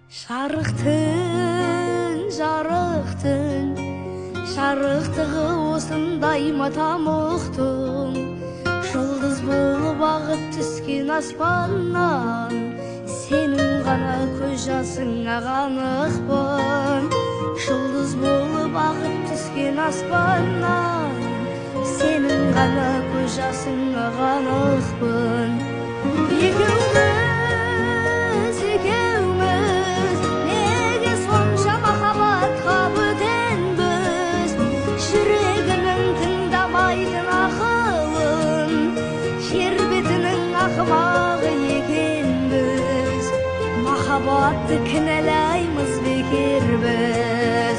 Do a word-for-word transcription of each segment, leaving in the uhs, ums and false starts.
Шарықтың, жарықтың, шарықтығы осындай матамықтың. Жұлдыз болып ағып түскен аспаннан, сенің ғана көз жасыңа қанықпын. Жұлдыз болып ағып түскен аспаннан, сенің ғана көз жасыңа қанықпын. Екеуміз, екеуміз, неге сонша махаббатқа бөтенбіз? Жүрегінің тыңдамайтын ақылын, жер бетінің ақымағы екенбіз. Махаббатты кінәлаймыз бекер біз.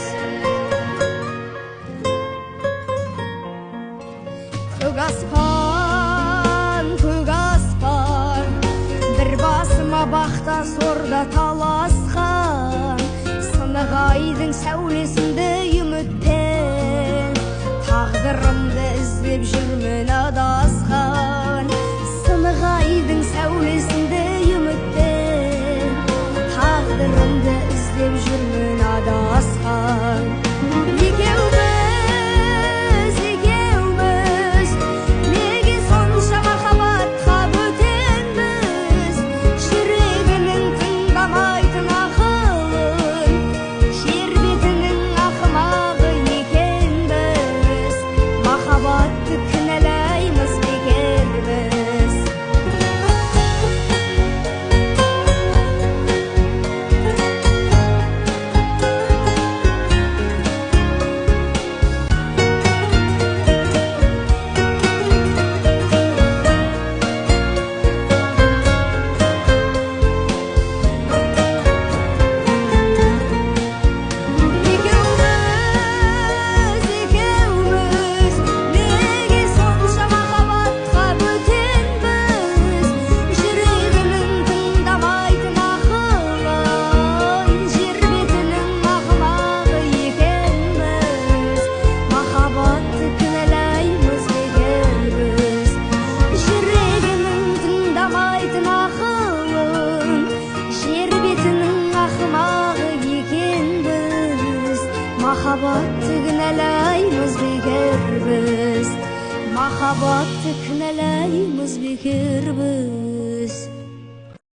Көк аспан, көк аспан, бір басыма бақта сорда таласқан. Сынық айдың сәулесінде үмітпен, тағдырымды іздеп жүрмін адасқан. Сынық айдың сәулесінде үмітпен, тағдырымды іздеп жүрмін адасқан. Екеуміз, екеуміз, неге сонша махаббатқа бөтенбіз? Жүрегінің тыңдамайтын ақылын, жер бетінің ақымағы екенбіз. Махаббатты кінәлаймыз бекер біз. Махаббатты кінәлаймыз бекер біз. Махаббатты кінәлаймыз бекер біз.